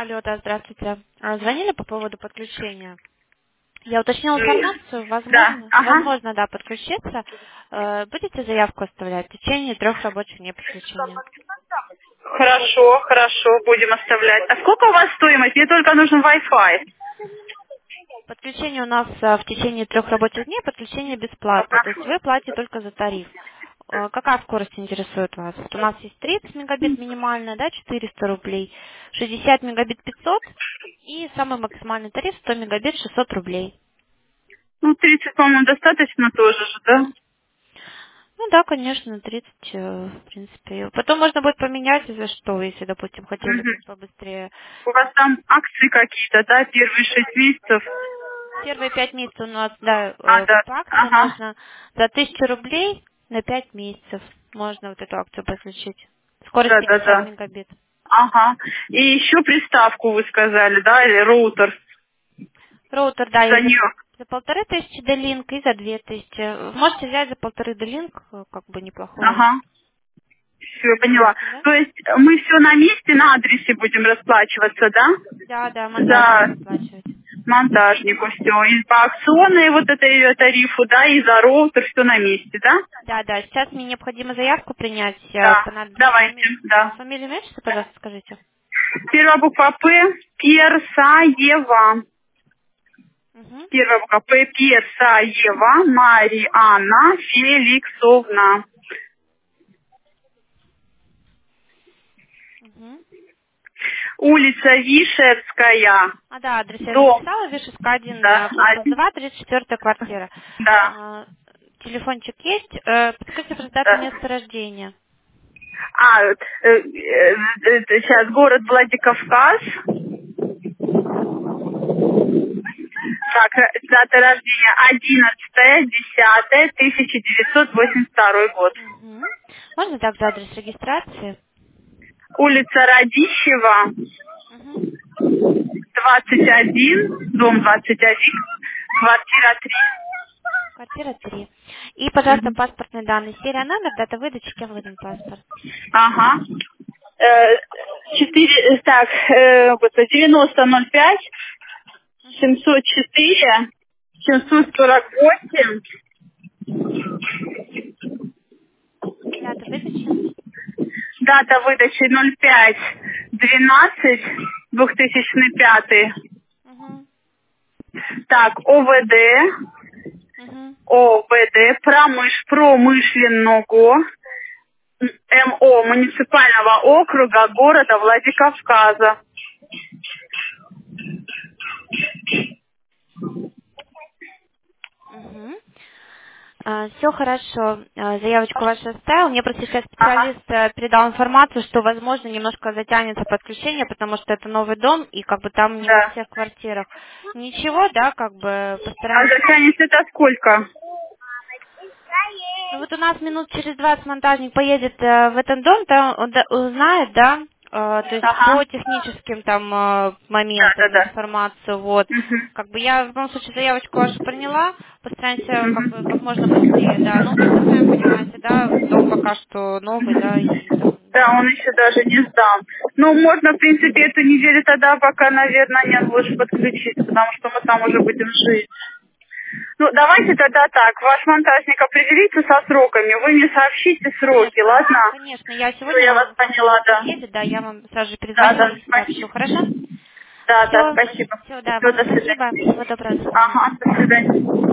Алло, да, здравствуйте. Звонили по поводу подключения. Я уточнила М, информацию, Да, ага. возможно, да, подключиться. Будете заявку оставлять в течение 3 рабочих дней подключения. Хорошо, хорошо, будем оставлять. А сколько у вас стоимость? Мне только нужен Wi-Fi. Подключение у нас в течение 3 рабочих дней, подключение бесплатно, то есть вы платите только за тариф. Какая скорость интересует вас? Вот у нас есть 30 мегабит минимальная, да, 400 рублей, 60 мегабит 500 и самый максимальный тариф 100 мегабит 600 рублей. Ну, 30, по-моему, достаточно тоже же, да? Ну да, конечно, 30, в принципе. Потом можно будет поменять, за что, если, допустим, хотели Мгм. побыстрее. У вас там акции какие-то, да, первые 6 месяцев? Первые 5 месяцев у нас, да, Да. по акции Ага. можно за 1000 рублей на 5 месяцев. Можно вот эту акцию подключить. Скорость Да, да, 50 да. мегабит. Ага. И еще приставку вы сказали, да, или роутер Роутер, да, за есть нее. за 1500 D-Link и за 2000. Можете взять за 1500 D-Link, как бы неплохой. Ага. Все, я поняла. Согласны, да? То есть мы все на месте, на адресе будем расплачиваться, да? Да, да, монтажнику За оплачивать. монтажнику все. И по акционной вот этой тарифу, да, и за роутер все на месте, да? Да, да, сейчас мне необходимо заявку принять, Да. понадобится Давайте, да. фамилию, имя, отчество, пожалуйста, скажите. Первая буква П, Персаева. Угу, Первая буква П, Персаева, Марианна Феликсовна. угу. Улица Вишерская, Да, адрес я дом, записала, Вишевска 1, да, корпус один, 2, 34 квартира. да, А, Телефончик есть. Подскажите, просто дату да. места рождения. Сейчас город Владикавказ. Так, дата рождения 11.10.1982 год. Угу. Можно также адрес регистрации? Улица Радищева, Угу. 21, дом 21, квартира 3. Квартира 3. И, пожалуйста, паспортные данные. Серия, номер, дата выдачи, кем выдан паспорт. Ага. 4, так, 90.05, Угу. 704, 748, Дата выдачи. дата выдачи 05-12-2005. Угу. Так, ОВД, Угу. промышленного МО муниципального округа города Владикавказа. Угу. Все хорошо. Заявочку вашу оставил. Мне просто сейчас Ага, специалист передал информацию, что, возможно, немножко затянется подключение, потому что это новый дом, и как бы там не во да. всех квартирах. Ничего, да, как бы А постараемся. затянет это сколько? Ну вот у нас минут через 20 монтажник поедет в этот дом, там он узнает, да, то есть Ага, по техническим там да, моментам да, да. информацию, вот. Мгм. Как бы я в любом случае заявочку вашу приняла, постараемся как бы как Мгм. можно быстрее, да. Ну вы же сами понимаете, да, дом пока что новый, да, и там. Да, он еще даже не сдан. Ну, можно, в принципе, эту неделю тогда пока, наверное, нет, лучше подключиться, потому что мы там уже будем жить. Ну, давайте тогда так, ваш монтажник определится со сроками, вы мне сообщите сроки, Конечно, ладно? конечно, я Все, я вас сегодня, как только поняла, он да. приедет, да, я вам сразу же Да, перезвоню да, и сообщу, спасибо. хорошо? Да, да, Все, спасибо. все, да, Все, вам до спасибо, свидания. всего доброго, до свидания. Ага, до свидания.